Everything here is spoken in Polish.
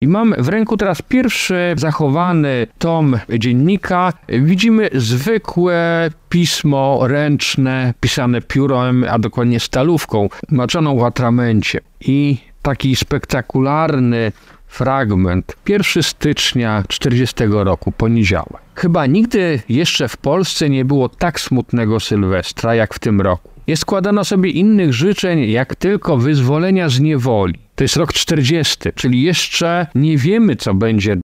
I mam w ręku teraz pierwszy zachowany tom dziennika. Widzimy zwykłe pismo ręczne, pisane piórem, a dokładnie stalówką, maczoną w atramencie. I taki spektakularny fragment. 1 stycznia 40 roku, poniedziałek. Chyba nigdy jeszcze w Polsce nie było tak smutnego Sylwestra, jak w tym roku. Nie składano sobie innych życzeń, jak tylko wyzwolenia z niewoli. To jest rok 40, czyli jeszcze nie wiemy, co będzie